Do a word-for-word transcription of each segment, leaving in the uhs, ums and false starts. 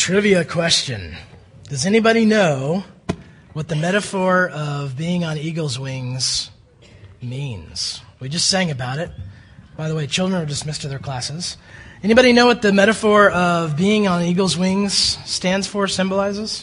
Trivia question. Does anybody know what the metaphor of being on eagle's wings means? We just sang about it. By the way, children are dismissed to their classes. Anybody know what the metaphor of being on eagle's wings stands for, symbolizes?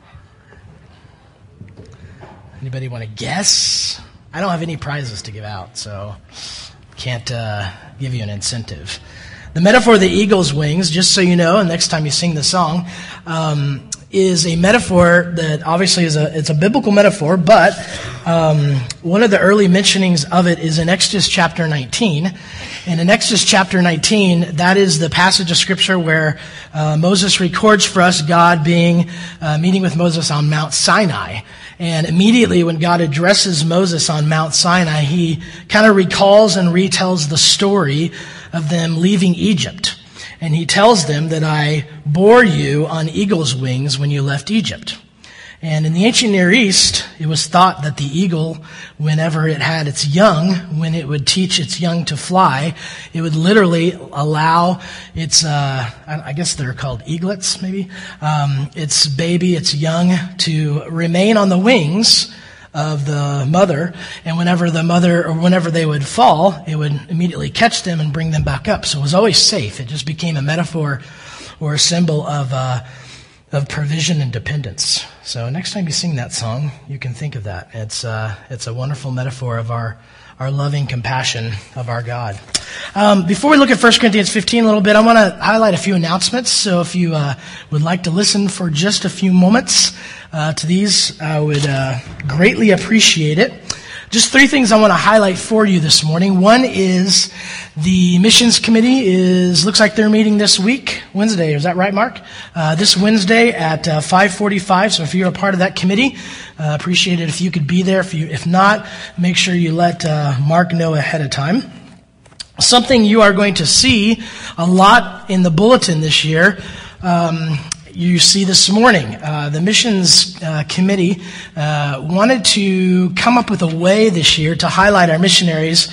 Anybody want to guess? I don't have any prizes to give out, so can't uh, give you an incentive. The metaphor of the eagle's wings, just so you know, and next time you sing the song, um, is a metaphor that obviously is a it's a biblical metaphor, but um, one of the early mentionings of it is in Exodus chapter nineteen. And in Exodus chapter nineteen, that is the passage of Scripture where uh, Moses records for us God being uh, meeting with Moses on Mount Sinai. And immediately when God addresses Moses on Mount Sinai, he kind of recalls and retells the story of them leaving Egypt. And he tells them that I bore you on eagle's wings when you left Egypt. And in the ancient Near East, it was thought that the eagle, whenever it had its young, when it would teach its young to fly, it would literally allow its, uh, I guess they're called eaglets, maybe, um, its baby, its young, to remain on the wings of the mother, and whenever the mother, or whenever they would fall, it would immediately catch them and bring them back up. So it was always safe. It just became a metaphor or a symbol of uh, of provision and dependence. So next time you sing that song, you can think of that. It's uh, it's a wonderful metaphor of our our loving compassion of our God. Um, before we look at First Corinthians fifteen a little bit, I want to highlight a few announcements. So if you uh, would like to listen for just a few moments uh, to these, I would uh, greatly appreciate it. Just three things I want to highlight for you this morning. One is the missions committee is looks like they're meeting this week, Wednesday. Is that right, Mark? Uh, this Wednesday at uh, five forty-five. So if you're a part of that committee, uh, appreciate it if you could be there. If you, if not, make sure you let uh, Mark know ahead of time. Something you are going to see a lot in the bulletin this year. Um, You see this morning, uh, the missions uh, committee uh, wanted to come up with a way this year to highlight our missionaries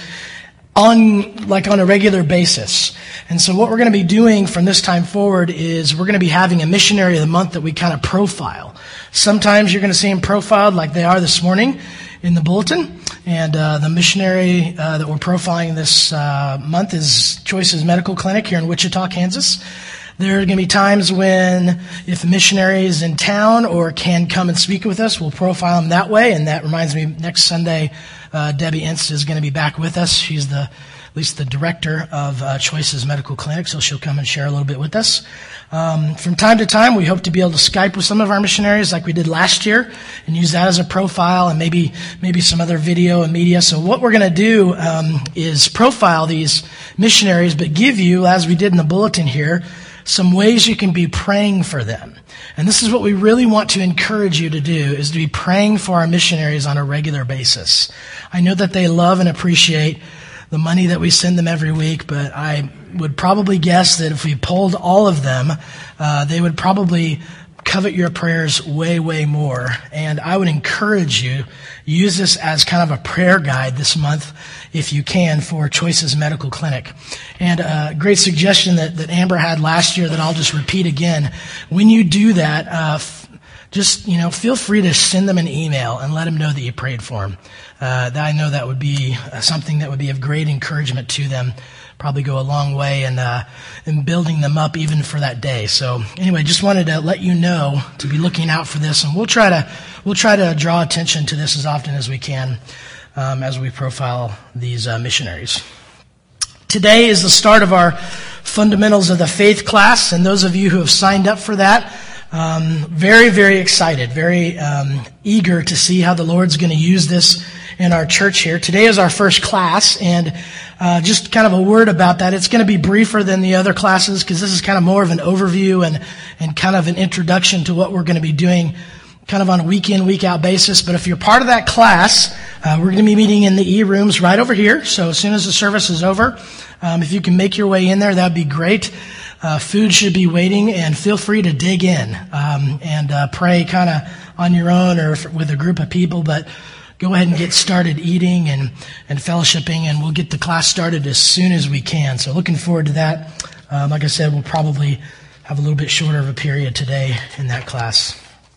on like on a regular basis. And so what we're going to be doing from this time forward is we're going to be having a missionary of the month that we kind of profile. Sometimes you're going to see them profiled like they are this morning in the bulletin. And uh, the missionary uh, that we're profiling this uh, month is Choices Medical Clinic here in Wichita, Kansas. There are going to be times when, if a missionary is in town or can come and speak with us, we'll profile them that way. And that reminds me, next Sunday, uh, Debbie Inst is going to be back with us. She's the, at least the director of uh, Choices Medical Clinic, so she'll come and share a little bit with us. Um, from time to time, we hope to be able to Skype with some of our missionaries like we did last year and use that as a profile and maybe maybe some other video and media. So what we're going to do um, is profile these missionaries, but give you, as we did in the bulletin here, some ways you can be praying for them. And this is what we really want to encourage you to do, is to be praying for our missionaries on a regular basis. I know that they love and appreciate the money that we send them every week, but I would probably guess that if we polled all of them, uh, they would probably covet your prayers way, way more. And I would encourage you, use this as kind of a prayer guide this month, if you can, for Choices Medical Clinic. And a great suggestion that, that Amber had last year that I'll just repeat again. When you do that, uh, f- just, you know, feel free to send them an email and let them know that you prayed for them. Uh, I know that would be uh, something that would be of great encouragement to them. Probably go a long way in, uh, in building them up even for that day. So anyway, just wanted to let you know to be looking out for this, and we'll try to we'll try to draw attention to this as often as we can um, as we profile these uh, missionaries. Today is the start of our Fundamentals of the Faith class, and those of you who have signed up for that, um, very, very excited, very um, eager to see how the Lord's going to use this in our church here. Today is our first class, and uh, just kind of a word about that. It's going to be briefer than the other classes because this is kind of more of an overview and, and kind of an introduction to what we're going to be doing kind of on a week-in, week-out basis. But if you're part of that class, uh, we're going to be meeting in the E-rooms right over here. So as soon as the service is over, um, if you can make your way in there, that'd be great. Uh, food should be waiting, and feel free to dig in um, and uh, pray kind of on your own or if, with a group of people. But go ahead and get started eating and, and fellowshipping, and we'll get the class started as soon as we can. So looking forward to that. Um, like I said, we'll probably have a little bit shorter of a period today in that class.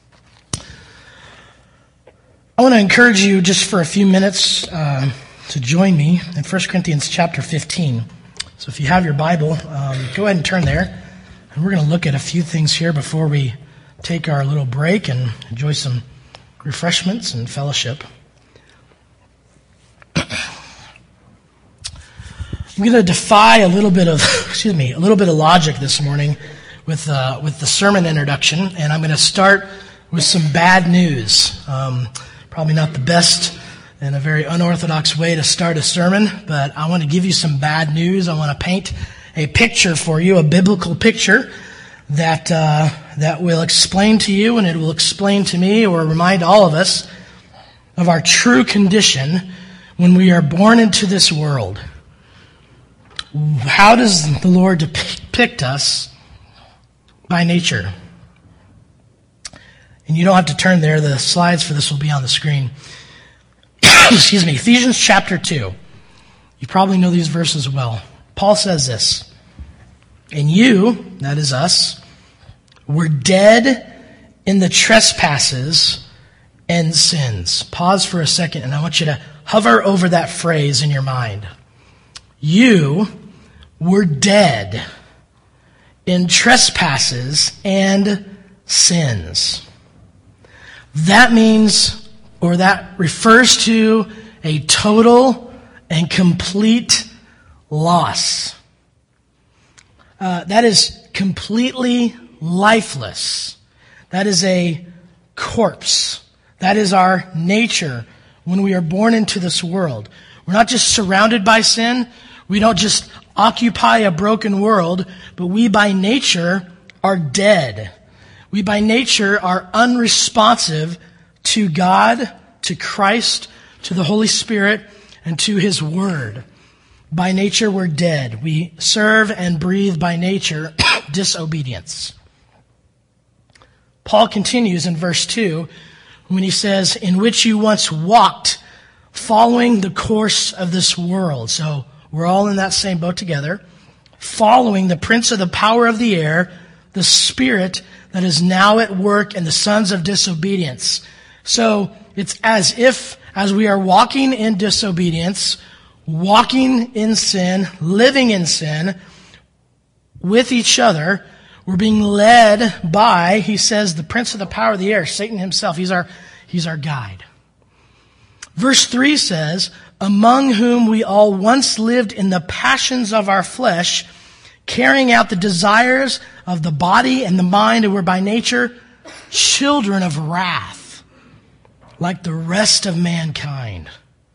I want to encourage you just for a few minutes uh, to join me in First Corinthians chapter fifteen. So if you have your Bible, um, go ahead and turn there. And we're going to look at a few things here before we take our little break and enjoy some refreshments and fellowship. I'm going to defy a little bit of, excuse me, a little bit of logic this morning with uh, with the sermon introduction, and I'm going to start with some bad news. Um, probably not the best and a very unorthodox way to start a sermon, but I want to give you some bad news. I want to paint a picture for you, a biblical picture that uh, that will explain to you, and it will explain to me, or remind all of us of our true condition when we are born into this world. How does the Lord depict us by nature? And you don't have to turn there. The slides for this will be on the screen. Excuse me. Ephesians chapter two. You probably know these verses well. Paul says this: "And you," that is us, "were dead in the trespasses and sins." Pause for a second, and I want you to hover over that phrase in your mind. You were dead in trespasses and sins. That means, or that refers to, a total and complete loss. Uh, that is completely lifeless. That is a corpse. That is our nature when we are born into this world. We're not just surrounded by sin. We don't just occupy a broken world, but we by nature are dead. We by nature are unresponsive to God, to Christ, to the Holy Spirit, and to His Word. By nature, we're dead. We serve and breathe by nature disobedience. Paul continues in verse two when he says, "In which you once walked, following the course of this world." So we're all in that same boat together. "Following the prince of the power of the air, the spirit that is now at work in the sons of disobedience." So it's as if, as we are walking in disobedience, walking in sin, living in sin, with each other, we're being led by, he says, the prince of the power of the air, Satan himself. He's our, he's our guide. Verse three says, "Among whom we all once lived in the passions of our flesh, carrying out the desires of the body and the mind, and were by nature children of wrath, like the rest of mankind."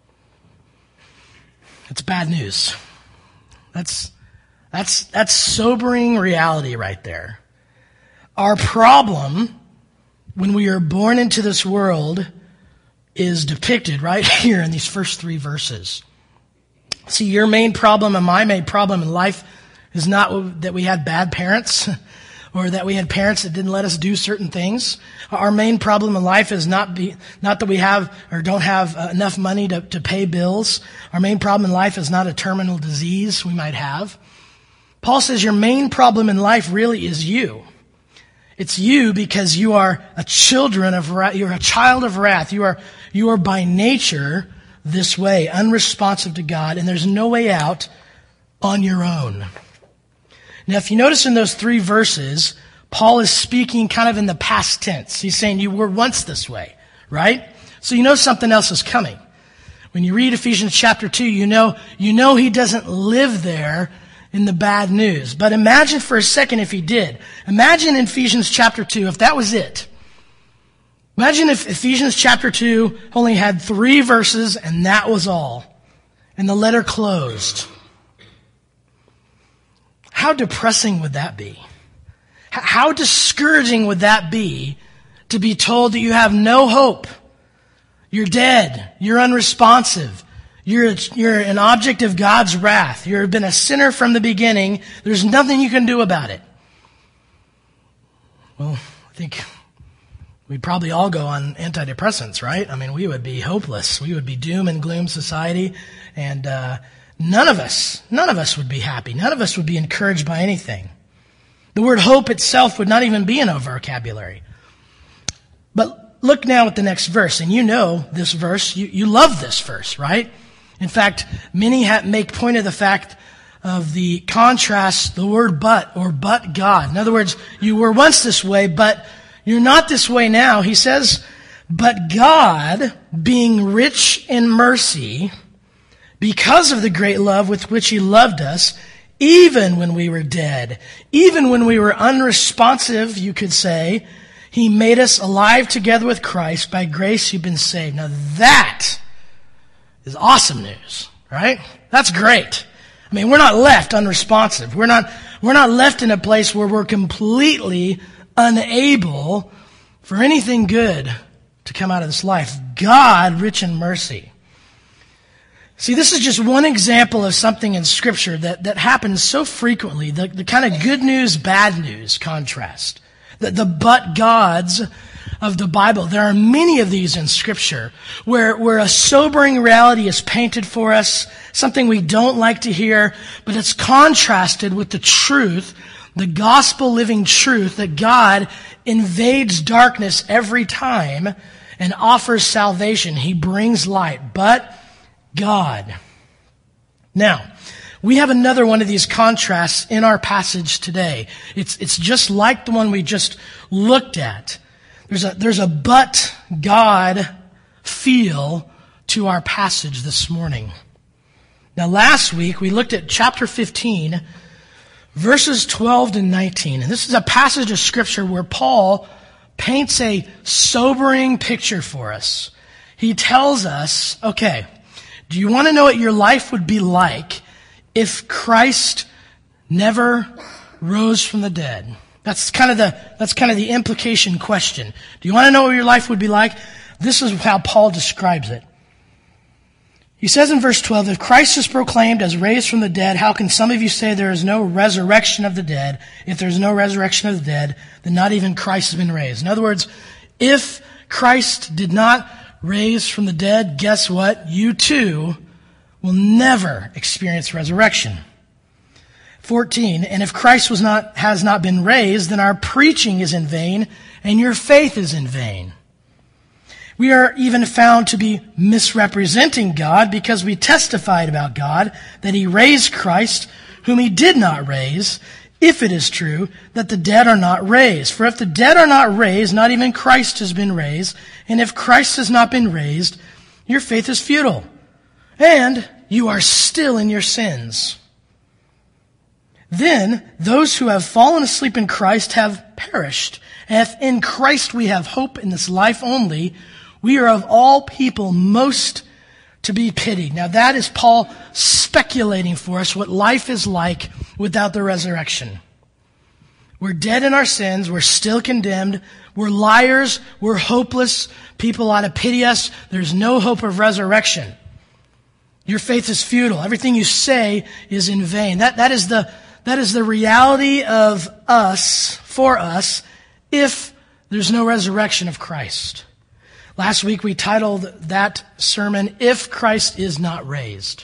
It's bad news. That's, that's, that's sobering reality right there. Our problem when we are born into this world is depicted right here in these first three verses. See, your main problem and my main problem in life is not that we had bad parents or that we had parents that didn't let us do certain things. Our main problem in life is not be, not that we have or don't have uh, enough money to, to pay bills. Our main problem in life is not a terminal disease we might have. Paul says your main problem in life really is you. It's you because you are a children of wrath. You're a child of wrath. You are, you are by nature this way, unresponsive to God, and there's no way out on your own. Now, if you notice in those three verses, Paul is speaking kind of in the past tense. He's saying you were once this way, right? So you know something else is coming. When you read Ephesians chapter two, you know, you know he doesn't live there in the bad news. But imagine for a second if he did. Imagine in Ephesians chapter two, if that was it. Imagine if Ephesians chapter two only had three verses and that was all. And the letter closed. How depressing would that be? How discouraging would that be to be told that you have no hope? You're dead. You're unresponsive. You're, you're an object of God's wrath. You've been a sinner from the beginning. There's nothing you can do about it. Well, I think we'd probably all go on antidepressants, right? I mean, we would be hopeless. We would be doom and gloom society. And uh, none of us, none of us would be happy. None of us would be encouraged by anything. The word hope itself would not even be in our vocabulary. But look now at the next verse, and you know this verse. You, you love this verse, right? In fact, many ha- make point of the fact of the contrast, the word but, or but God. In other words, you were once this way, but you're not this way now. He says, but God, being rich in mercy, because of the great love with which he loved us, even when we were dead, even when we were unresponsive, you could say, he made us alive together with Christ. By grace you've been saved. Now that is awesome news, right? That's great. I mean, we're not left unresponsive. We're not, we're not left in a place where we're completely unable for anything good to come out of this life. God, rich in mercy. See, this is just one example of something in Scripture that, that happens so frequently, the, the kind of good news, bad news contrast. The, the but gods of the Bible. There are many of these in Scripture where, where a sobering reality is painted for us, something we don't like to hear, but it's contrasted with the truth, the gospel-living truth that God invades darkness every time and offers salvation. He brings light. But God. Now, we have another one of these contrasts in our passage today. It's, it's just like the one we just looked at. There's a, there's a but God feel to our passage this morning. Now, last week we looked at chapter fifteen, verses twelve to nineteen. And this is a passage of Scripture where Paul paints a sobering picture for us. He tells us, okay, do you want to know what your life would be like if Christ never rose from the dead? That's kind of the, that's kind of the implication question. Do you want to know what your life would be like? This is how Paul describes it. He says in verse twelve, if Christ is proclaimed as raised from the dead, how can some of you say there is no resurrection of the dead? If there's no resurrection of the dead, then not even Christ has been raised. In other words, if Christ did not raise from the dead, guess what? You too will never experience resurrection. fourteen, and if Christ was not, has not been raised, then our preaching is in vain, and your faith is in vain. We are even found to be misrepresenting God because we testified about God that he raised Christ, whom he did not raise, if it is true that the dead are not raised. For if the dead are not raised, not even Christ has been raised. And if Christ has not been raised, your faith is futile, and you are still in your sins. Then those who have fallen asleep in Christ have perished. And if in Christ we have hope in this life only, we are of all people most to be pitied. Now that is Paul speculating for us what life is like without the resurrection. We're dead in our sins. We're still condemned. We're liars. We're hopeless. People ought to pity us. There's no hope of resurrection. Your faith is futile. Everything you say is in vain. That, that is the, that is the reality of us, for us, if there's no resurrection of Christ. Last week we titled that sermon, If Christ is Not Raised.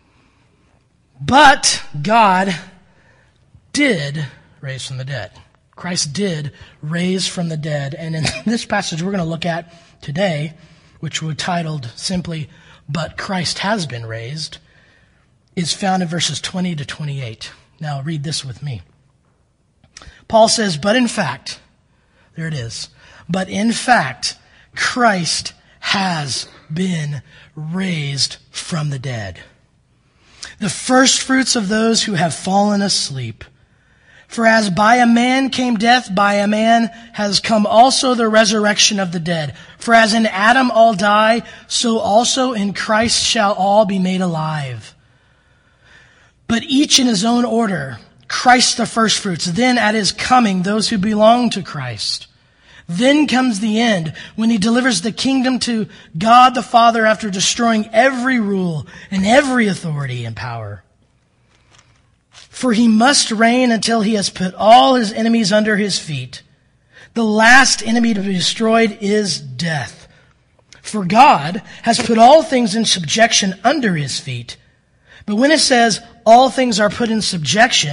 But God did raise from the dead. Christ did raise from the dead. And in this passage we're going to look at today, which we're titled simply, But Christ Has Been Raised, is found in verses twenty to twenty-eight. Now read this with me. Paul says, but in fact, there it is, but in fact, Christ has been raised from the dead, the first fruits of those who have fallen asleep. For as by a man came death, by a man has come also the resurrection of the dead. For as in Adam all die, so also in Christ shall all be made alive. But each in his own order, Christ the first fruits, then at his coming those who belong to Christ. Then comes the end, when he delivers the kingdom to God the Father after destroying every rule and every authority and power. For he must reign until he has put all his enemies under his feet. The last enemy to be destroyed is death. For God has put all things in subjection under his feet. But when it says all things are put in subjection,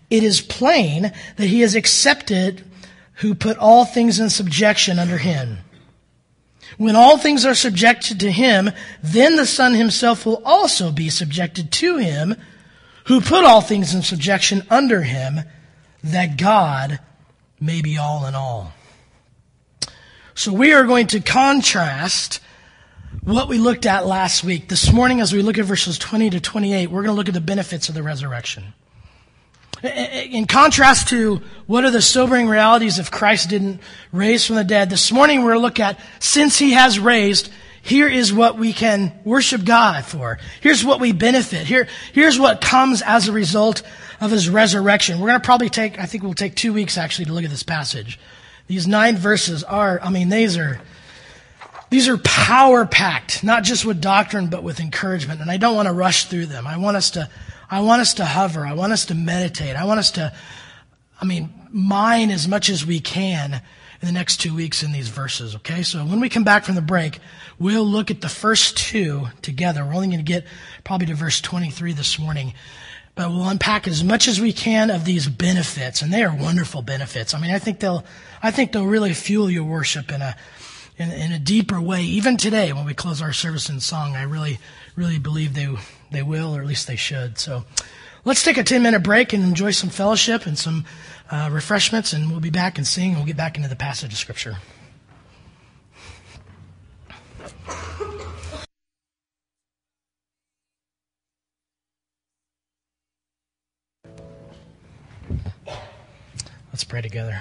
it is plain that he is accepted who put all things in subjection under him. When all things are subjected to him, then the Son himself will also be subjected to him who put all things in subjection under him, that God may be all in all. So we are going to contrast what we looked at last week. This morning, as we look at verses twenty to twenty-eight, we're going to look at the benefits of the resurrection. In contrast to what are the sobering realities if Christ didn't raise from the dead, this morning we're going to look at, since he has raised, here is what we can worship God for. Here's what we benefit. Here, here's what comes as a result of his resurrection. We're going to probably take, I think we'll take two weeks actually to look at this passage. These nine verses are, I mean, these are, these are power-packed, not just with doctrine, but with encouragement. And I don't want to rush through them. I want us to I want us to hover. I want us to meditate. I want us to, I mean, mine as much as we can in the next two weeks in these verses, okay? So when we come back from the break, we'll look at the first two together. We're only going to get probably to verse twenty-three this morning. But we'll unpack as much as we can of these benefits, and they are wonderful benefits. I mean, I think they'll, I think they'll really fuel your worship in a, in, in a deeper way. Even today, when we close our service in song, I really, really believe they they will, or at least they should. So let's take a ten-minute break and enjoy some fellowship and some uh, refreshments, and we'll be back and sing. We'll get back into the passage of Scripture. Let's pray together.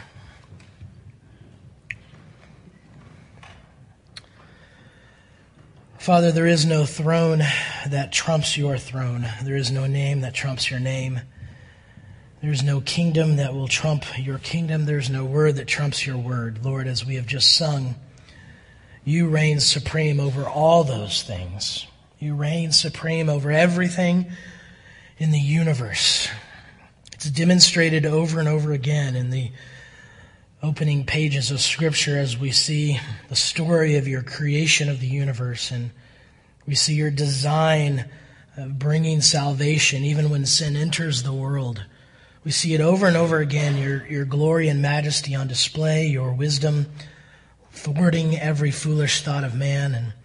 Father, there is no throne that trumps your throne. There is no name that trumps your name. There is no kingdom that will trump your kingdom. There is no word that trumps your word. Lord, as we have just sung, you reign supreme over all those things. You reign supreme over everything in the universe. It's demonstrated over and over again in the opening pages of Scripture as we see the story of your creation of the universe, and we see your design of bringing salvation even when sin enters the world. We see it over and over again, your, your glory and majesty on display, your wisdom thwarting every foolish thought of man. And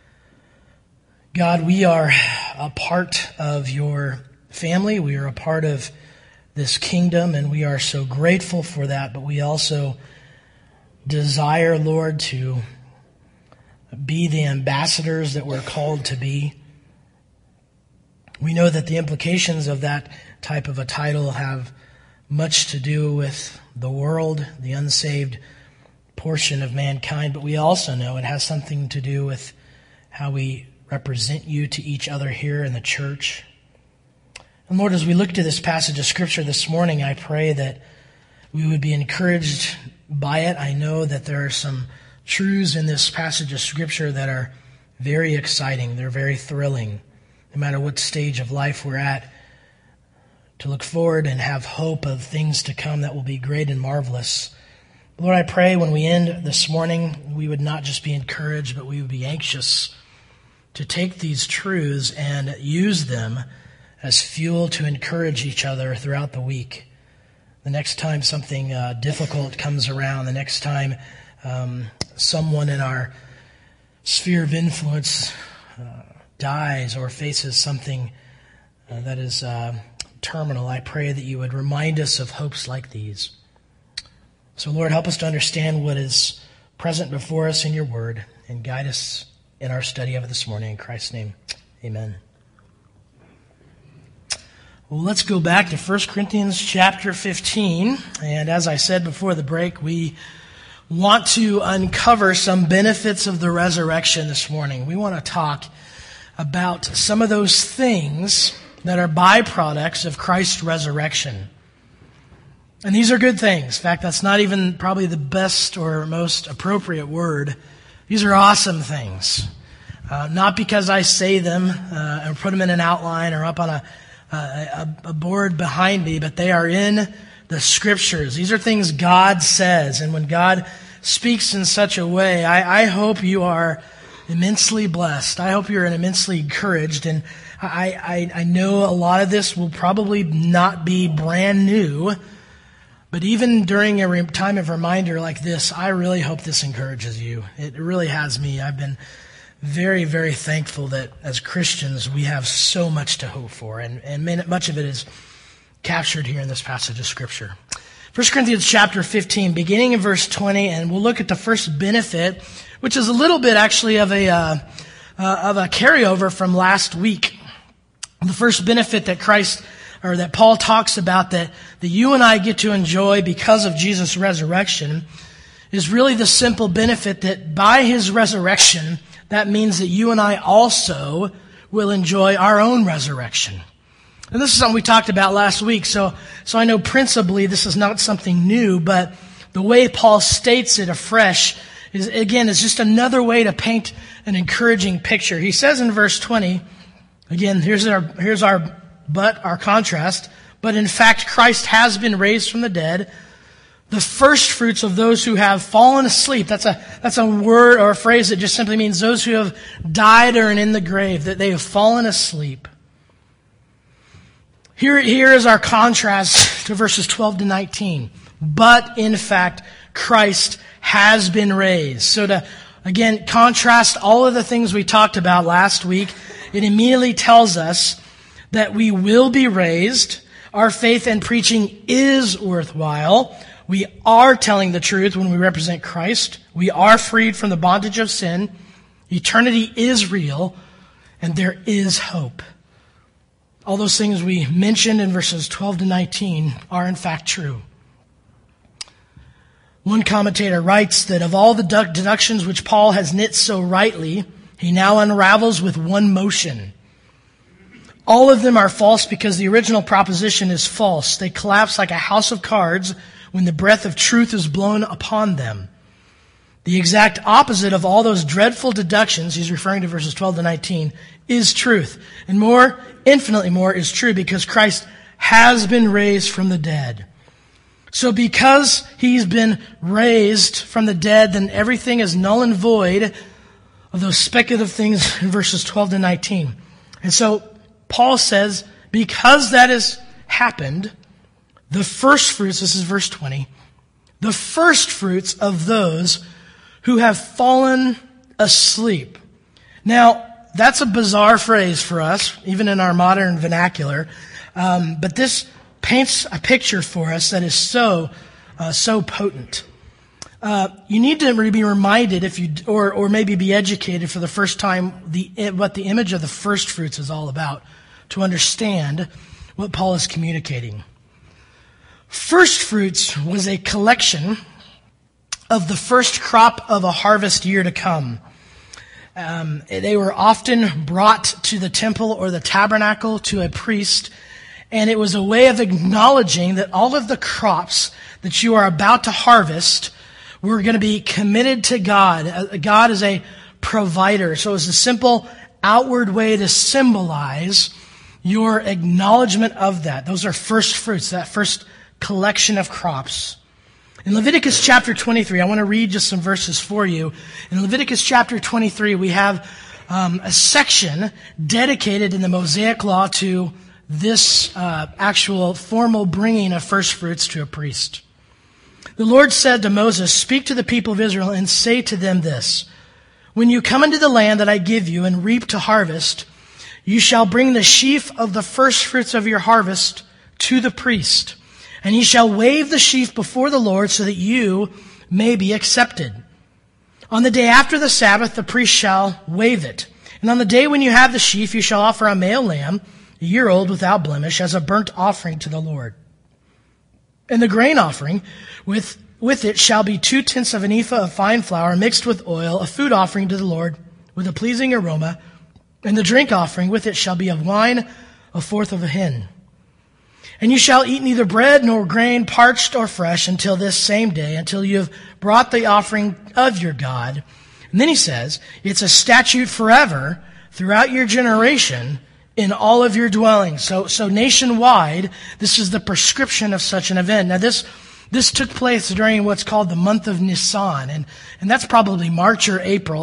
God, we are a part of your family. We are a part of this kingdom, and we are so grateful for that, but we also desire, Lord, to be the ambassadors that we're called to be. We know that the implications of that type of a title have much to do with the world, the unsaved portion of mankind, but we also know it has something to do with how we represent you to each other here in the church. And Lord, as we look to this passage of Scripture this morning, I pray that we would be encouraged by it. I know that there are some truths in this passage of Scripture that are very exciting. They're very thrilling, no matter what stage of life we're at, to look forward and have hope of things to come that will be great and marvelous. Lord, I pray when we end this morning, we would not just be encouraged, but we would be anxious to take these truths and use them as fuel to encourage each other throughout the week. The next time something uh, difficult comes around, the next time um, someone in our sphere of influence uh, dies or faces something uh, that is uh, terminal, I pray that you would remind us of hopes like these. So, Lord, help us to understand what is present before us in your word, and guide us in our study of it this morning. In Christ's name, amen. Well, let's go back to First Corinthians chapter fifteen. And as I said before the break, we want to uncover some benefits of the resurrection this morning. We want to talk about some of those things that are byproducts of Christ's resurrection. And these are good things. In fact, that's not even probably the best or most appropriate word. These are awesome things. Uh, not because I say them uh, and put them in an outline or up on a Uh, a, a board behind me, but they are in the Scriptures. These are things God says, and when God speaks in such a way, I, I hope you are immensely blessed. I hope you're immensely encouraged, and I, I, I know a lot of this will probably not be brand new, but even during a re- time of reminder like this, I really hope this encourages you. It really has me. I've been very, very thankful that as Christians we have so much to hope for, and, and much of it is captured here in this passage of Scripture. First Corinthians chapter fifteen, beginning in verse twenty, and we'll look at the first benefit, which is a little bit actually of a uh, uh, of a carryover from last week. The first benefit that Christ, or that Paul talks about that, that you and I get to enjoy because of Jesus' resurrection is really the simple benefit that by his resurrection, that means that you and I also will enjoy our own resurrection. And this is something we talked about last week, so, so I know principally this is not something new, but the way Paul states it afresh is, again, is just another way to paint an encouraging picture. He says in verse twenty, again, here's our, here's our, but our contrast, but in fact Christ has been raised from the dead, the first fruits of those who have fallen asleep. That's a, that's a word or a phrase that just simply means those who have died or are in the grave, that they have fallen asleep. Here, here is our contrast to verses twelve to nineteen. But in fact, Christ has been raised. So to, again, contrast all of the things we talked about last week, it immediately tells us that we will be raised. Our faith and preaching is worthwhile. We are telling the truth when we represent Christ. We are freed from the bondage of sin. Eternity is real, and there is hope. All those things we mentioned in verses twelve to nineteen are in fact true. One commentator writes that of all the deductions which Paul has knit so rightly, he now unravels with one motion. All of them are false because the original proposition is false. They collapse like a house of cards when the breath of truth is blown upon them. The exact opposite of all those dreadful deductions, he's referring to verses twelve to nineteen, is truth. And more, infinitely more, is true because Christ has been raised from the dead. So because he's been raised from the dead, then everything is null and void of those speculative things in verses twelve to nineteen. And so Paul says, because that has happened, the first fruits, this is verse twenty, the first fruits of those who have fallen asleep. Now, that's a bizarre phrase for us, even in our modern vernacular, um, but this paints a picture for us that is so, uh, so potent. Uh, you need to be reminded, if you, or or maybe be educated for the first time, the what the image of the first fruits is all about, to understand what Paul is communicating. First fruits was a collection of the first crop of a harvest year to come. Um, they were often brought to the temple or the tabernacle to a priest, and it was a way of acknowledging that all of the crops that you are about to harvest were going to be committed to God. God is a provider. So it's a simple outward way to symbolize your acknowledgement of that. Those are first fruits, that first collection of crops. In Leviticus chapter twenty-three, I want to read just some verses for you. In Leviticus chapter twenty-three, we have um, a section dedicated in the Mosaic Law to this uh, actual formal bringing of first fruits to a priest. The Lord said to Moses, "Speak to the people of Israel and say to them this, when you come into the land that I give you and reap to harvest, you shall bring the sheaf of the first fruits of your harvest to the priest. And he shall wave the sheaf before the Lord so that you may be accepted. On the day after the Sabbath, the priest shall wave it. And on the day when you have the sheaf, you shall offer a male lamb, a year old without blemish, as a burnt offering to the Lord. And the grain offering with, with it shall be two tenths of an ephah of fine flour mixed with oil, a food offering to the Lord with a pleasing aroma. And the drink offering with it shall be of wine, a fourth of a hin. And you shall eat neither bread nor grain, parched or fresh, until this same day, until you have brought the offering of your God." And then he says, "It's a statute forever throughout your generation in all of your dwellings." So, so nationwide, this is the prescription of such an event. Now this, this took place during what's called the month of Nisan, and, and that's probably March or April.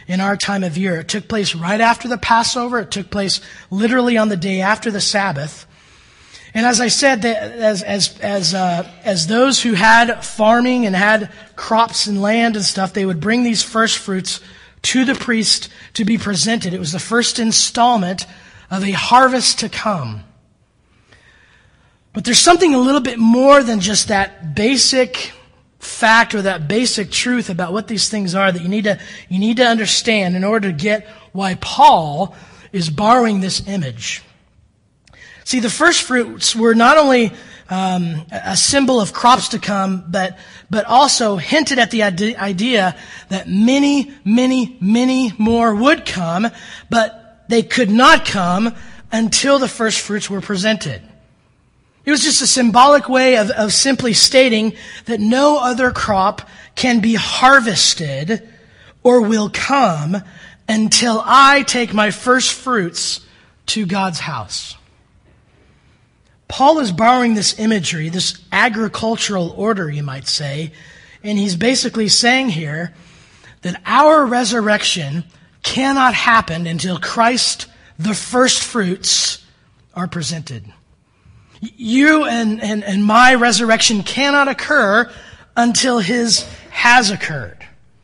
in our time of year. It took place right after the Passover. It took place literally on the day after the Sabbath. And as I said, as as as uh, as those who had farming and had crops and land and stuff, they would bring these first fruits to the priest to be presented. It was the first installment of a harvest to come. But there's something a little bit more than just that basic fact or that basic truth about what these things are that you need to you need to understand in order to get why Paul is borrowing this image. See, the first fruits were not only um, a symbol of crops to come, but but also hinted at the idea that many, many, many more would come, but they could not come until the first fruits were presented. It was just a symbolic way of, of simply stating that no other crop can be harvested or will come until I take my first fruits to God's house. Paul is borrowing this imagery, this agricultural order, you might say, and he's basically saying here that our resurrection cannot happen until Christ, the first fruits, are presented. You and, and, and my resurrection cannot occur until his has occurred.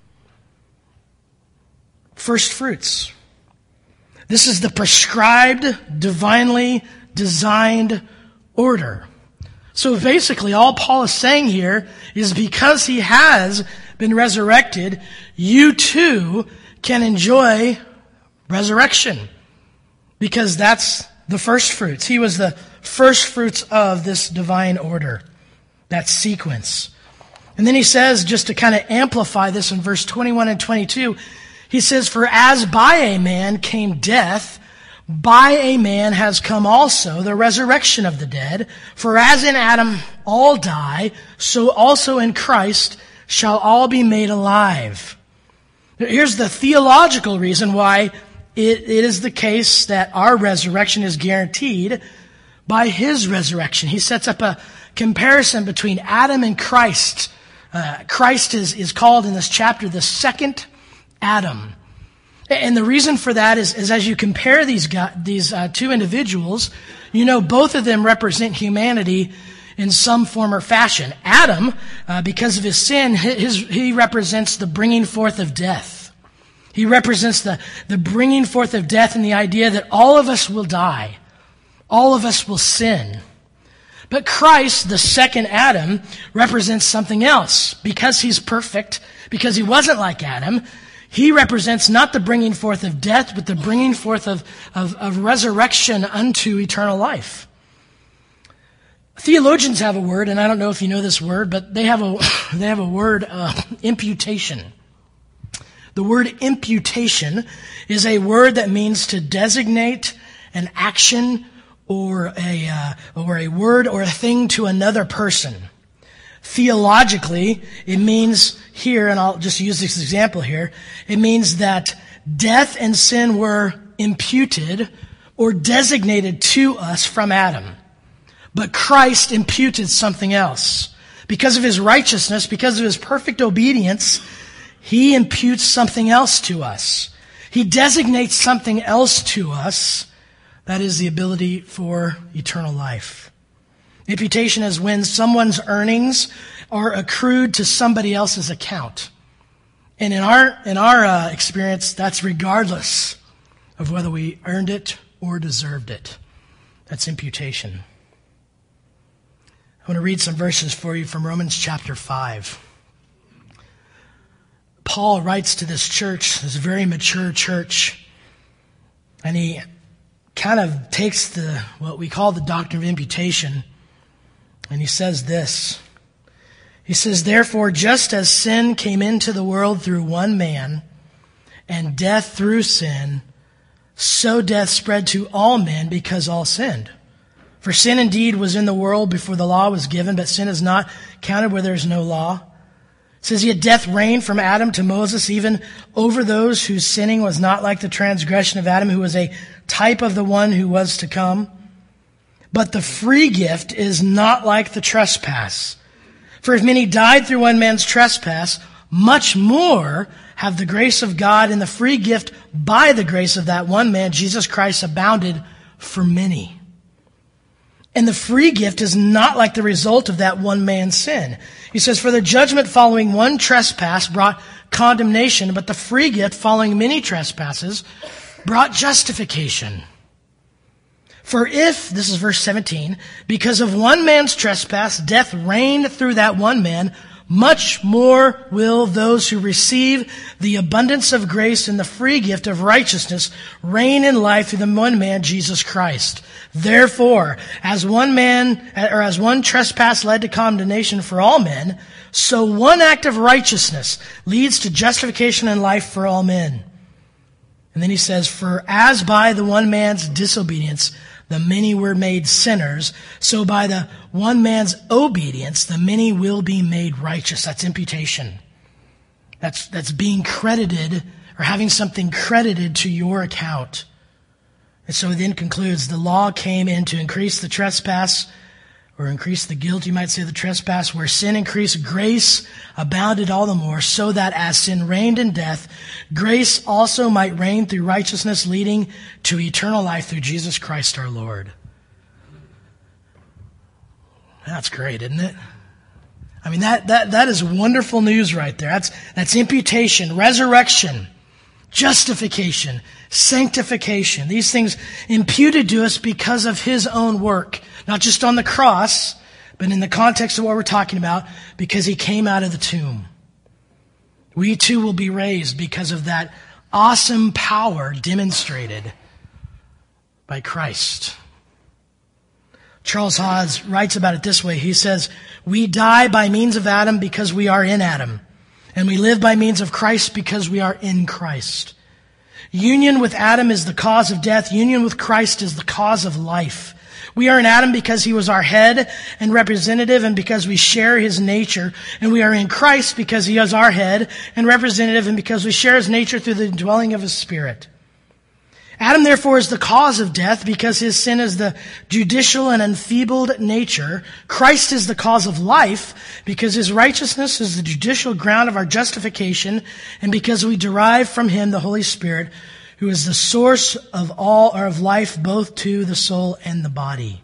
First fruits. This is the prescribed, divinely designed order. So basically all Paul is saying here is because he has been resurrected, you too can enjoy resurrection. Because that's the first fruits. He was the first fruits of this divine order, that sequence. And then he says, just to kind of amplify this in verse twenty-one and twenty-two, he says, for as by a man came death, by a man has come also the resurrection of the dead. For as in Adam all die, so also in Christ shall all be made alive. Here's the theological reason why it, it is the case that our resurrection is guaranteed by his resurrection. He sets up a comparison between Adam and Christ. Uh, Christ is, is called in this chapter the second Adam. And the reason for that is, is as you compare these guys, these uh, two individuals, you know both of them represent humanity in some form or fashion. Adam, uh, because of his sin, his, he represents the bringing forth of death. He represents the, the bringing forth of death and the idea that all of us will die. All of us will sin. But Christ, the second Adam, represents something else. Because he's perfect, because he wasn't like Adam, he represents not the bringing forth of death, but the bringing forth of, of, of resurrection unto eternal life. Theologians have a word, and I don't know if you know this word, but they have a they have a word, uh, imputation. The word imputation is a word that means to designate an action or a uh, or a word or a thing to another person. Theologically, it means here, and I'll just use this example here, it means that death and sin were imputed or designated to us from Adam. But Christ imputed something else. Because of his righteousness, because of his perfect obedience, he imputes something else to us. He designates something else to us. That is the ability for eternal life. Imputation is when someone's earnings are accrued to somebody else's account. And in our in our uh, experience, that's regardless of whether we earned it or deserved it. That's imputation. I want to read some verses for you from Romans chapter five. Paul writes to this church, this very mature church, and he kind of takes the what we call the doctrine of imputation, and he says this. He says, therefore, just as sin came into the world through one man, and death through sin, so death spread to all men because all sinned. For sin indeed was in the world before the law was given, but sin is not counted where there is no law. It says, yet death reigned from Adam to Moses, even over those whose sinning was not like the transgression of Adam, who was a type of the one who was to come. But the free gift is not like the trespass. For if many died through one man's trespass, much more have the grace of God and the free gift by the grace of that one man, Jesus Christ, abounded for many. And the free gift is not like the result of that one man's sin. He says, for the judgment following one trespass brought condemnation, but the free gift following many trespasses brought justification. For if, this is verse seventeen, because of one man's trespass, death reigned through that one man, much more will those who receive the abundance of grace and the free gift of righteousness reign in life through the one man, Jesus Christ. Therefore, as one man, or as one trespass led to condemnation for all men, so one act of righteousness leads to justification and life for all men. And then he says, for as by the one man's disobedience the many were made sinners, so by the one man's obedience the many will be made righteous. That's imputation. That's, that's being credited or having something credited to your account. And so he then concludes, the law came in to increase the trespass, or increase the guilt, you might say, the trespass. Where sin increased, grace abounded all the more, so that as sin reigned in death, grace also might reign through righteousness, leading to eternal life through Jesus Christ our Lord. That's great, isn't it? I mean, that, that, that is wonderful news right there. That's, that's imputation, resurrection, justification, sanctification. These things imputed to us because of his own work. Not just on the cross, but in the context of what we're talking about, because he came out of the tomb. We too will be raised because of that awesome power demonstrated by Christ. Charles Hodge writes about it this way. He says, we die by means of Adam because we are in Adam, and we live by means of Christ because we are in Christ. Union with Adam is the cause of death. Union with Christ is the cause of life. We are in Adam because he was our head and representative, and because we share his nature. And we are in Christ because he is our head and representative, and because we share his nature through the dwelling of his Spirit. Adam, therefore, is the cause of death because his sin is the judicial and enfeebled nature. Christ is the cause of life because his righteousness is the judicial ground of our justification, and because we derive from him the Holy Spirit, who is the source of all, or of life, both to the soul and the body.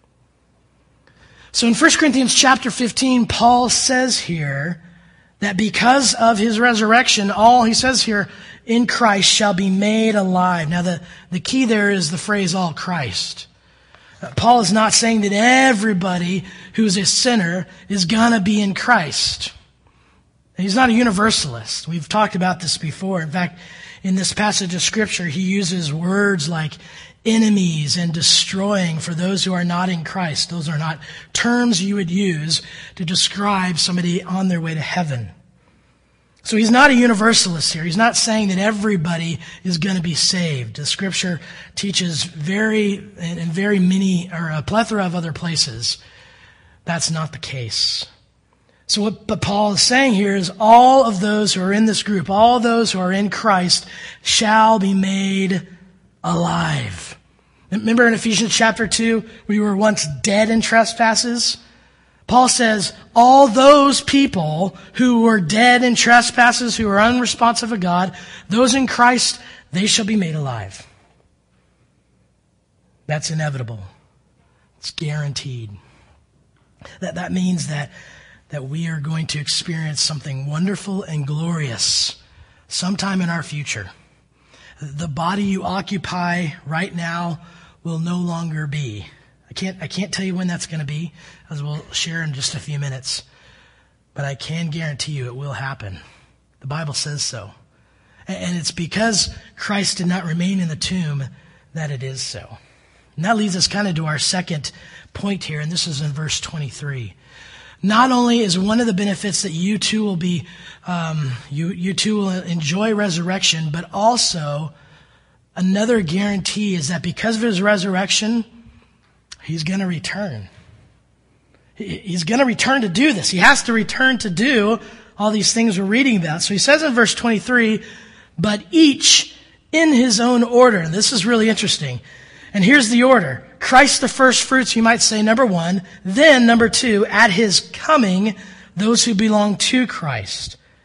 So in First Corinthians chapter fifteen, Paul says here that because of his resurrection, all, he says here, in Christ shall be made alive. Now the, the key there is the phrase all Christ. Uh, Paul is not saying that everybody who's a sinner is gonna be in Christ. He's not a universalist. We've talked about this before. In fact, in this passage of Scripture, he uses words like enemies and destroying for those who are not in Christ. Those are not terms you would use to describe somebody on their way to heaven. So he's not a universalist here. He's not saying that everybody is going to be saved. The Scripture teaches very, in very many, or a plethora of other places, that's not the case. So what but Paul is saying here is all of those who are in this group, all those who are in Christ, shall be made alive. Remember in Ephesians chapter two, we were once dead in trespasses? Paul says, all those people who were dead in trespasses, who are unresponsive to God, those in Christ, they shall be made alive. That's inevitable. It's guaranteed. That, that means that that we are going to experience something wonderful and glorious sometime in our future. The body you occupy right now will no longer be. I can't, I can't tell you when that's going to be, as we'll share in just a few minutes. But I can guarantee you it will happen. The Bible says so. And it's because Christ did not remain in the tomb that it is so. And that leads us kind of to our second point here, and this is in verse twenty-three. Not only is one of the benefits that you too will be, um, you, you too will enjoy resurrection, but also another guarantee is that because of his resurrection, he's going to return. He, he's going to return to do this. He has to return to do all these things we're reading about. So he says in verse twenty-three, but each in his own order. And this is really interesting. And here's the order. Christ the first fruits, you might say, number one. Then, number two, at his coming, those who belong to Christ.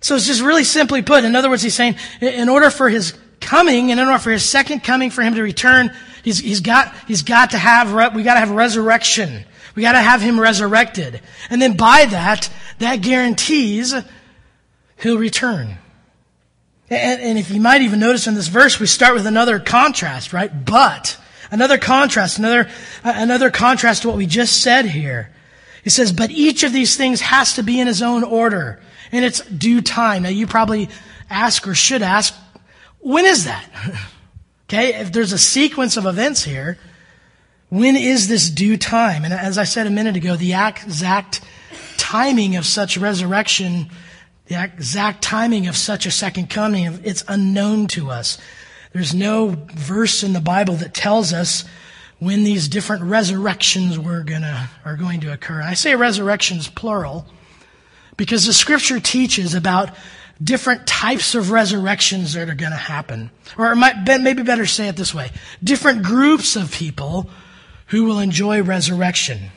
So it's just really simply put. In other words, he's saying, in order for his coming, and in order for his second coming, for him to return, he's, he's got, he's got to have, we got to have resurrection. We got to have him resurrected. And then by that, that guarantees he'll return. And, and if you might even notice in this verse, we start with another contrast, right? But, another contrast, another, uh, another contrast to what we just said here. He says, but each of these things has to be in his own order, in its due time. Now you probably ask or should ask, when is that? Okay, if there's a sequence of events here, when is this due time? And as I said a minute ago, the exact timing of such resurrection, the exact timing of such a second coming, it's unknown to us. There's no verse in the Bible that tells us when these different resurrections were gonna, are going to occur. And I say resurrections plural because the scripture teaches about different types of resurrections that are going to happen. Or it might, maybe better say it this way. Different groups of people who will enjoy resurrection.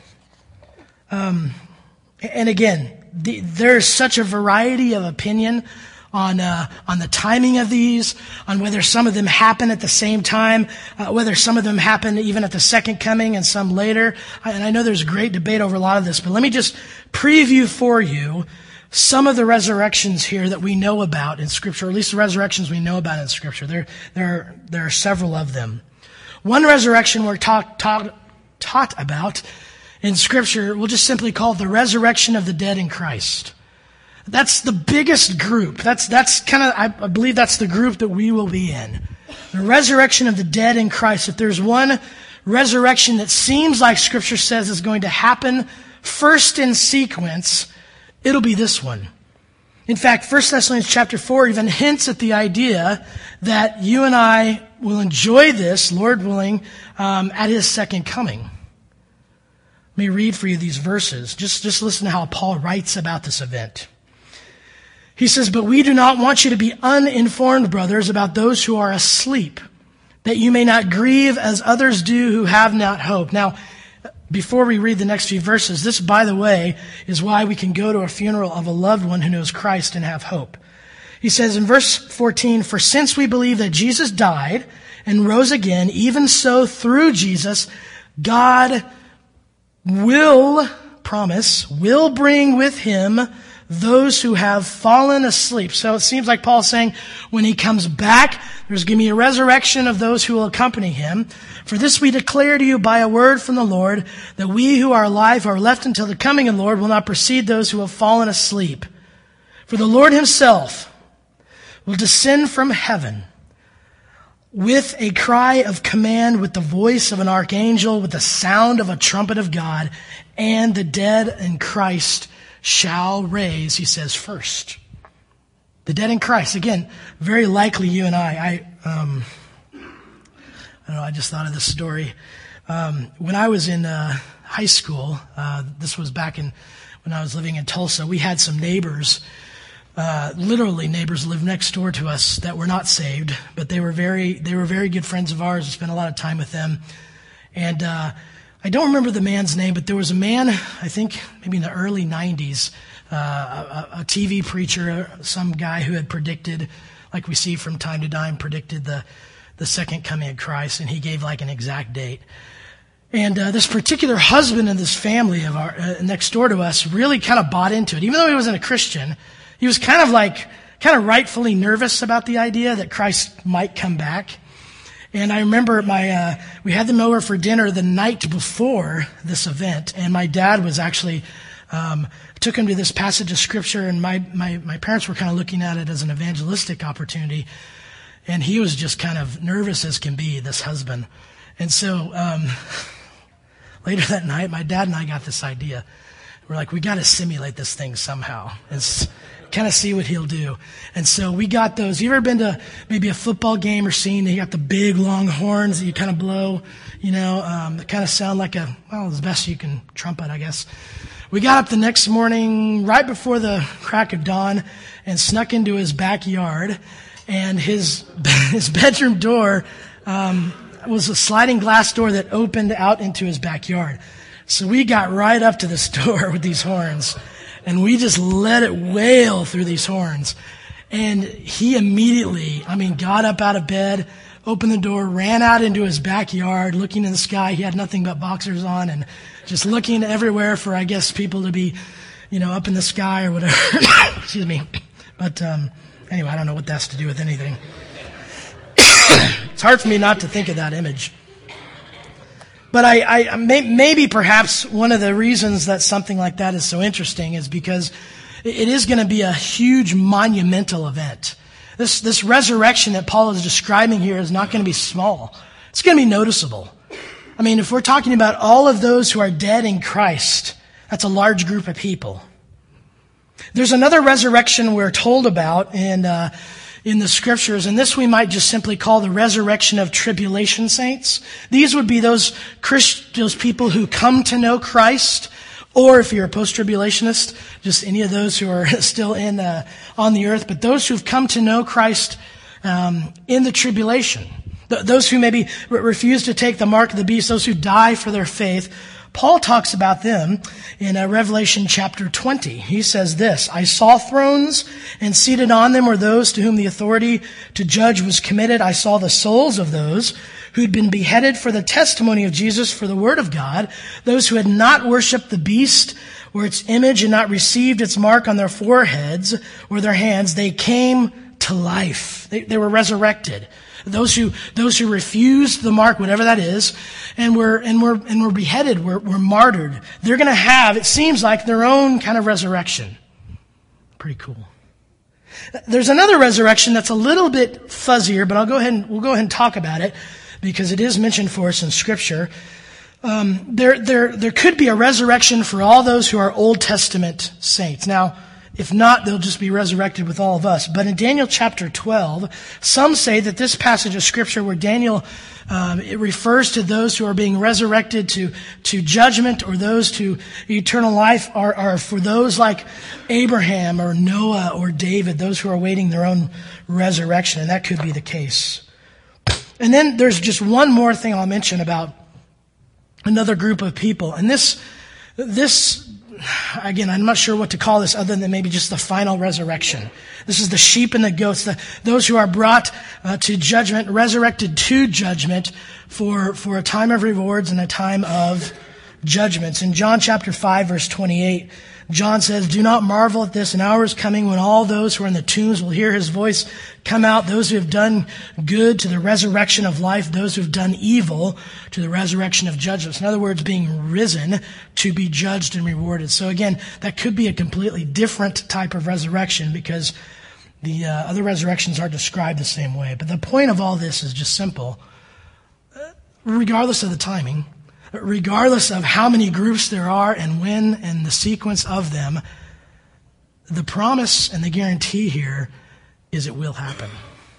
Um, and again, the, there's such a variety of opinion on uh, on the timing of these, on whether some of them happen at the same time, uh, whether some of them happen even at the second coming and some later. And I know there's great debate over a lot of this, but let me just preview for you some of the resurrections here that we know about in Scripture, or at least the resurrections we know about in Scripture. There, there, are, there are several of them. One resurrection we're taught, taught, taught about in Scripture, we'll just simply call it the resurrection of the dead in Christ. That's the biggest group. That's, that's kind of, I believe that's the group that we will be in. The resurrection of the dead in Christ. If there's one resurrection that seems like Scripture says is going to happen first in sequence, it'll be this one. In fact, First Thessalonians chapter four even hints at the idea that you and I will enjoy this, Lord willing, um, at his second coming. Let me read for you these verses. Just, just listen to how Paul writes about this event. He says, but we do not want you to be uninformed, brothers, about those who are asleep, that you may not grieve as others do who have not hope. Now, before we read the next few verses, this, by the way, is why we can go to a funeral of a loved one who knows Christ and have hope. He says in verse fourteen, for since we believe that Jesus died and rose again, even so through Jesus, God will, promise, will bring with him those who have fallen asleep. So it seems like Paul's saying when he comes back, there's going to be a resurrection of those who will accompany him. For this we declare to you by a word from the Lord, that we who are alive, who are left until the coming of the Lord, will not precede those who have fallen asleep. For the Lord himself will descend from heaven with a cry of command, with the voice of an archangel, with the sound of a trumpet of God, and the dead in Christ shall raise, he says, first. The dead in Christ. Again, very likely you and I. I, um, I don't know, I just thought of this story. Um, when I was in uh, high school, uh, this was back in when I was living in Tulsa, we had some neighbors, uh, literally neighbors lived next door to us that were not saved, but they were very, they were very good friends of ours. We spent a lot of time with them. And, uh, I don't remember the man's name, but there was a man, I think maybe in the early nineties, uh, a, a T V preacher, some guy who had predicted, like we see from time to time, predicted the, the second coming of Christ, and he gave like an exact date. And uh, this particular husband in this family of our uh, next door to us really kind of bought into it. Even though he wasn't a Christian, he was kind of like, kind of rightfully nervous about the idea that Christ might come back. And I remember my, uh, we had them over for dinner the night before this event, and my dad was actually, um, took him to this passage of scripture, and my, my, my parents were kind of looking at it as an evangelistic opportunity, and he was just kind of nervous as can be, this husband. And so, um, later that night, my dad and I got this idea. We're like, we got to simulate this thing somehow. It's, kind of see what he'll do. And so we got those. You ever been to maybe a football game or seen, they got the big long horns that you kind of blow, you know, um, that kind of sound like a, well, as best you can trumpet, I guess. We got up the next morning right before the crack of dawn and snuck into his backyard, and his, his bedroom door, um, was a sliding glass door that opened out into his backyard. So we got right up to this door with these horns. And we just let it wail through these horns. And he immediately, I mean, got up out of bed, opened the door, ran out into his backyard, looking in the sky. He had nothing but boxers on and just looking everywhere for, I guess, people to be, you know, up in the sky or whatever. Excuse me. But um, anyway, I don't know what that's to do with anything. It's hard for me not to think of that image. But I, I may, maybe perhaps one of the reasons that something like that is so interesting is because it is going to be a huge monumental event. This, this resurrection that Paul is describing here is not going to be small. It's going to be noticeable. I mean, if we're talking about all of those who are dead in Christ, that's a large group of people. There's another resurrection we're told about in, uh, in the scriptures, and this we might just simply call the resurrection of tribulation saints. These would be those Christ, those people who come to know Christ, or if you're a post-tribulationist, just any of those who are still in uh, on the earth, but those who've come to know Christ um, in the tribulation. Th- those who maybe re- refuse to take the mark of the beast, those who die for their faith. Paul talks about them in uh, Revelation chapter twenty. He says this, I saw thrones, and seated on them were those to whom the authority to judge was committed. I saw the souls of those who'd been beheaded for the testimony of Jesus, for the word of God, those who had not worshipped the beast or its image and not received its mark on their foreheads or their hands. They came to life. They, they were resurrected. Those who those who refused the mark, whatever that is, and were and were and were beheaded, were, were martyred. They're going to have, it seems like, their own kind of resurrection. Pretty cool. There's another resurrection that's a little bit fuzzier, but I'll go ahead and we'll go ahead and talk about it because it is mentioned for us in Scripture. Um, there there there could be a resurrection for all those who are Old Testament saints. Now, if not, they'll just be resurrected with all of us. But in Daniel chapter twelve, some say that this passage of Scripture where Daniel, um, it refers to those who are being resurrected to, to judgment or those to eternal life are, are for those like Abraham or Noah or David, those who are awaiting their own resurrection. And that could be the case. And then there's just one more thing I'll mention about another group of people. And this, this, again, I'm not sure what to call this other than maybe just the final resurrection. This is the sheep and the goats, the, those who are brought uh, to judgment, resurrected to judgment for, for a time of rewards and a time of judgments. In John chapter five, verse twenty-eight, John says, do not marvel at this. An hour is coming when all those who are in the tombs will hear his voice come out. Those who have done good to the resurrection of life. Those who have done evil to the resurrection of judgments. In other words, being risen to be judged and rewarded. So again, that could be a completely different type of resurrection because the uh, other resurrections are described the same way. But the point of all this is just simple. Regardless of the timing, regardless of how many groups there are and when and the sequence of them, the promise and the guarantee here is it will happen.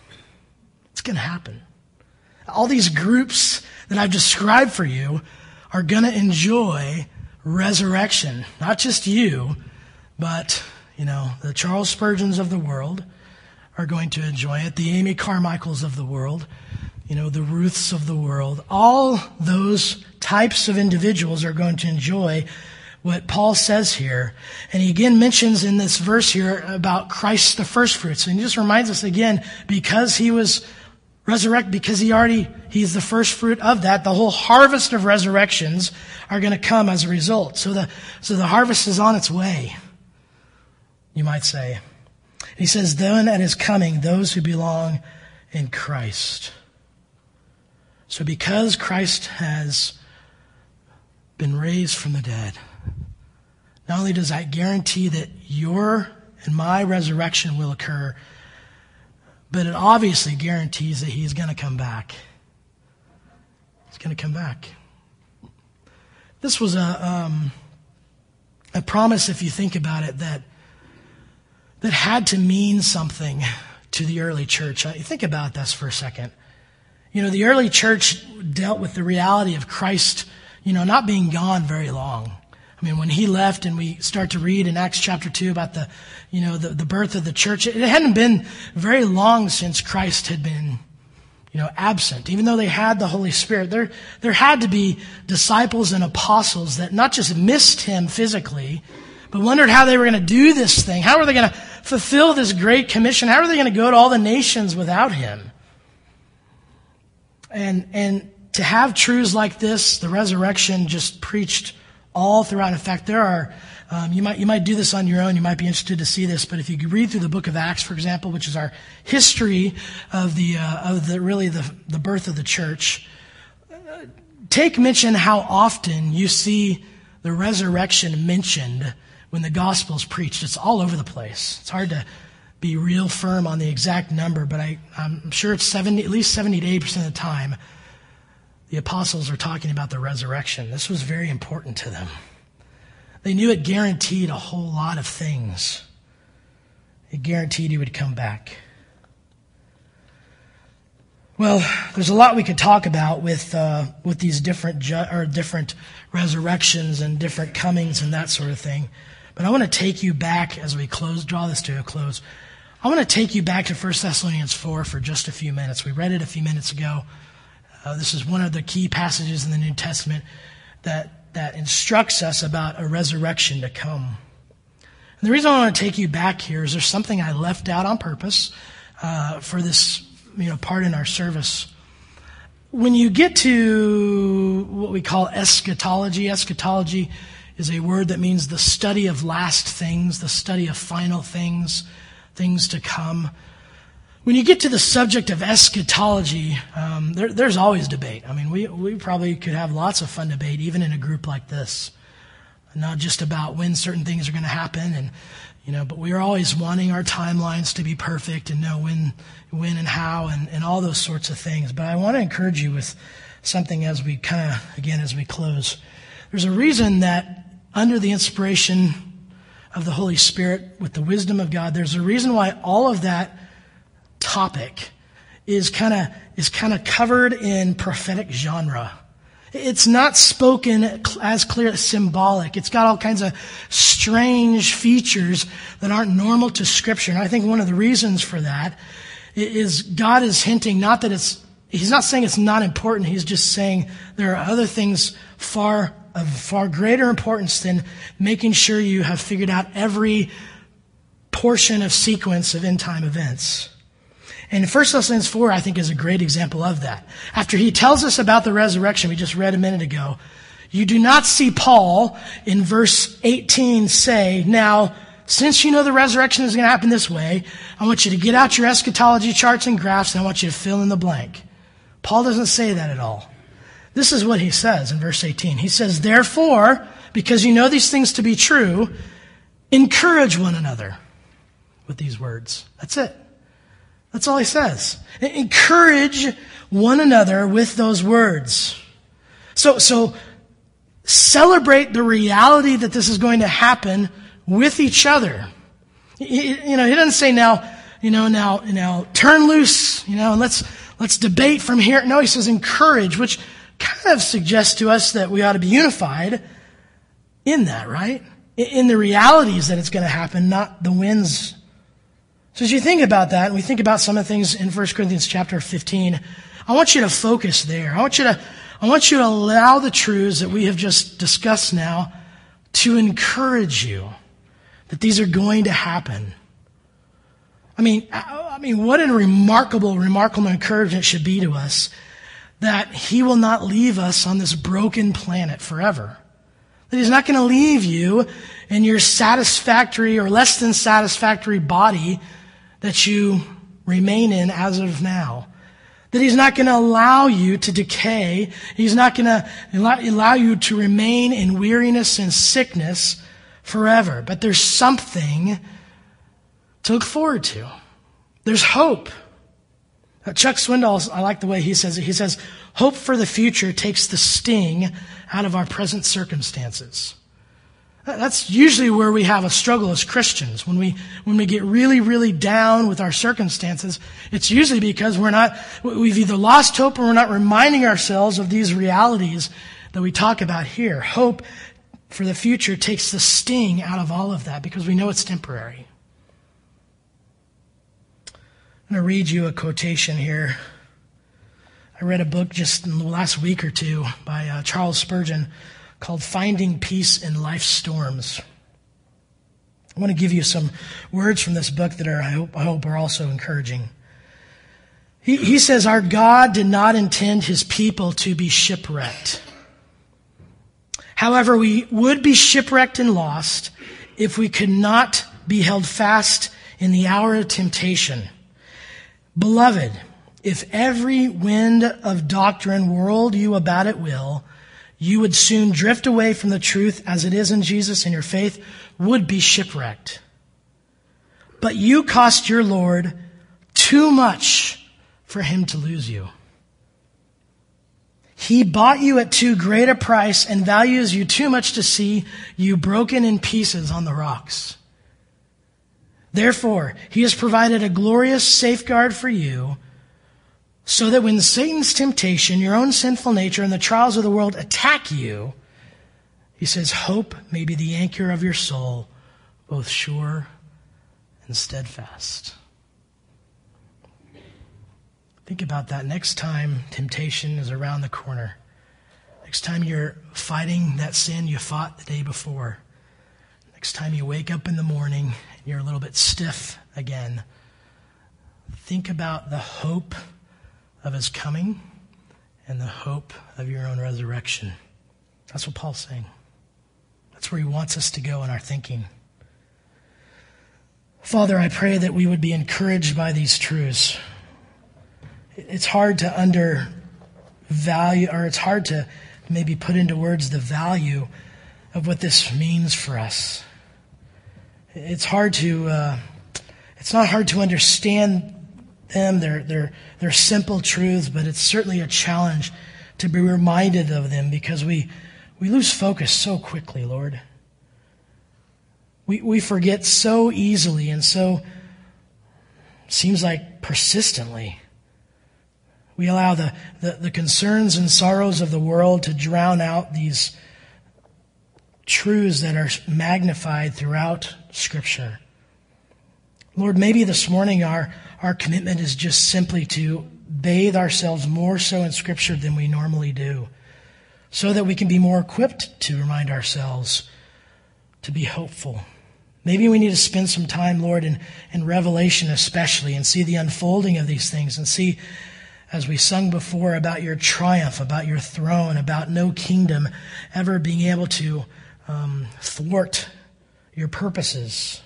It's going to happen. All these groups that I've described for you are going to enjoy resurrection. Not just you, but, you know, the Charles Spurgeons of the world are going to enjoy it. The Amy Carmichaels of the world, you know, the Ruths of the world. All those types of individuals are going to enjoy what Paul says here. And he again mentions in this verse here about Christ the first fruits. And he just reminds us again, because he was resurrected, because he already, he's the first fruit of that, the whole harvest of resurrections are going to come as a result. So the, so the harvest is on its way, you might say. He says, then at his coming, those who belong in Christ. So because Christ has been raised from the dead, not only does that guarantee that your and my resurrection will occur, but it obviously guarantees that he's going to come back. He's going to come back. This was a um, a promise, if you think about it, that that had to mean something to the early church. You think about this for a second. You know, the early church dealt with the reality of Christ, you know, not being gone very long. I mean, when he left and we start to read in Acts chapter two about the, you know, the, the birth of the church, it hadn't been very long since Christ had been, you know, absent. Even though they had the Holy Spirit, there, there had to be disciples and apostles that not just missed him physically, but wondered how they were going to do this thing. How were they going to fulfill this great commission? How are they going to go to all the nations without him? And, and to have truths like this, the resurrection just preached all throughout. In fact, there are, um, you might, you might do this on your own. You might be interested to see this, but if you read through the book of Acts, for example, which is our history of the, uh, of the, really the, the birth of the church, uh, take mention how often you see the resurrection mentioned when the gospel is preached. It's all over the place. It's hard to be real firm on the exact number, but I, I'm sure it's seventy, at least seventy to eighty percent of the time, the apostles are talking about the resurrection. This was very important to them. They knew it guaranteed a whole lot of things. It guaranteed he would come back. Well, there's a lot we could talk about with uh, with these different ju- or different resurrections and different comings and that sort of thing. But I want to take you back as we close, draw this to a close. I want to take you back to First Thessalonians four for just a few minutes. We read it a few minutes ago. Uh, this is one of the key passages in the New Testament that, that instructs us about a resurrection to come. And the reason I want to take you back here is there's something I left out on purpose uh, for this you know, part in our service. When you get to what we call eschatology, eschatology is a word that means the study of last things, the study of final things, things to come. When you get to the subject of eschatology, um, there, there's always debate. I mean, we, we probably could have lots of fun debate, even in a group like this. Not just about when certain things are going to happen, and you know, but we are always wanting our timelines to be perfect and know when, when and how, and, and all those sorts of things. But I want to encourage you with something as we kind of, again, as we close. There's a reason that under the inspiration of the Holy Spirit, with the wisdom of God, there's a reason why all of that topic is kind of is kind of covered in prophetic genre. It's not spoken as clear as symbolic. It's got all kinds of strange features that aren't normal to Scripture. And I think one of the reasons for that is God is hinting not that it's, he's not saying it's not important. He's just saying there are other things far of far greater importance than making sure you have figured out every portion of sequence of end time events. And First Thessalonians four, I think, is a great example of that. After he tells us about the resurrection, we just read a minute ago, you do not see Paul in verse eighteen say, now, since you know the resurrection is going to happen this way, I want you to get out your eschatology charts and graphs, and I want you to fill in the blank. Paul doesn't say that at all. This is what he says in verse eighteen. He says, therefore, because you know these things to be true, encourage one another with these words. That's it. That's all he says. Encourage one another with those words. So, so celebrate the reality that this is going to happen with each other. You know, he doesn't say now, you know, now, now turn loose, you know, and let's, let's debate from here. No, he says encourage, which kind of suggests to us that we ought to be unified in that, right? In the realities that it's going to happen, not the winds. So as you think about that, and we think about some of the things in First Corinthians chapter fifteen, I want you to focus there. I want you to, I want you to allow the truths that we have just discussed now to encourage you that these are going to happen. I mean, I mean, what a remarkable, remarkable encouragement it should be to us that he will not leave us on this broken planet forever. That he's not going to leave you in your satisfactory or less than satisfactory body that you remain in as of now. That he's not going to allow you to decay. He's not going to allow you to remain in weariness and sickness forever. But there's something to look forward to. There's hope. Uh, Chuck Swindoll, I like the way he says it. He says, hope for the future takes the sting out of our present circumstances. That's usually where we have a struggle as Christians. When we when we get really, really down with our circumstances, it's usually because we're not, we've either lost hope or we're not reminding ourselves of these realities that we talk about here. Hope for the future takes the sting out of all of that because we know it's temporary. I'm going to read you a quotation here. I read a book just in the last week or two by uh, Charles Spurgeon called Finding Peace in Life's Storms. I want to give you some words from this book that are, I hope, I hope are also encouraging. He, he says, our God did not intend his people to be shipwrecked. However, we would be shipwrecked and lost if we could not be held fast in the hour of temptation. Beloved, if every wind of doctrine whirled you about at will, you would soon drift away from the truth as it is in Jesus, and your faith would be shipwrecked. But you cost your Lord too much for him to lose you. He bought you at too great a price and values you too much to see you broken in pieces on the rocks. Therefore, he has provided a glorious safeguard for you, so that when Satan's temptation, your own sinful nature, and the trials of the world attack you, he says, hope may be the anchor of your soul, both sure and steadfast. Think about that next time temptation is around the corner. Next time you're fighting that sin you fought the day before. Next time you wake up in the morning and you're a little bit stiff again. Think about the hope of his coming and the hope of your own resurrection. That's what Paul's saying. That's where he wants us to go in our thinking. Father, I pray that we would be encouraged by these truths. It's hard to undervalue, or it's hard to maybe put into words the value of what this means for us. It's hard to, uh, it's not hard to understand them. They're, they're, they're simple truths, but it's certainly a challenge to be reminded of them because we, we lose focus so quickly, Lord. We, we forget so easily and so, seems like persistently. We allow the, the, the concerns and sorrows of the world to drown out these truths that are magnified throughout Scripture. Lord, maybe this morning our, our commitment is just simply to bathe ourselves more so in Scripture than we normally do, so that we can be more equipped to remind ourselves to be hopeful. Maybe we need to spend some time, Lord, in, in Revelation especially, and see the unfolding of these things, and see, as we sung before, about your triumph, about your throne, about no kingdom ever being able to um, thwart your purposes.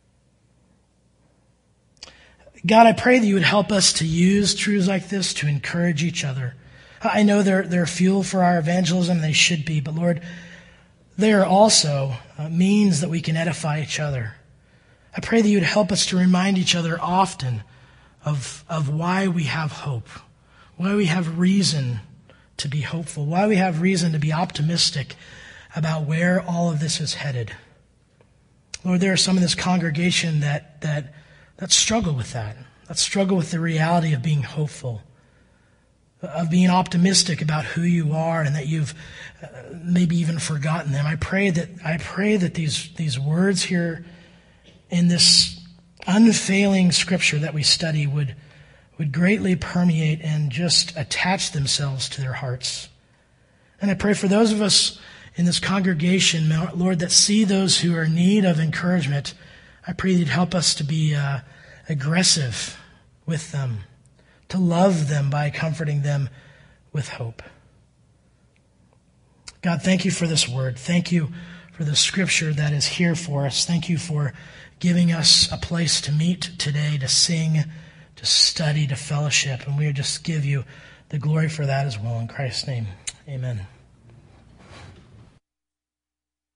God, I pray that you would help us to use truths like this to encourage each other. I know they're, they're fuel for our evangelism, they should be, but Lord, they are also uh, means that we can edify each other. I pray that you would help us to remind each other often of, of why we have hope, why we have reason to be hopeful, why we have reason to be optimistic about where all of this is headed. Lord, there are some in this congregation that that that struggle with that, that struggle with the reality of being hopeful, of being optimistic about who you are and that you've uh, maybe even forgotten them. I pray that I pray that these these words here in this unfailing Scripture that we study would would greatly permeate and just attach themselves to their hearts. And I pray for those of us in this congregation, Lord, that see those who are in need of encouragement. I pray you'd help us to be uh, aggressive with them, to love them by comforting them with hope. God, thank you for this word. Thank you for the Scripture that is here for us. Thank you for giving us a place to meet today, to sing, to study, to fellowship. And we just give you the glory for that as well. In Christ's name, amen.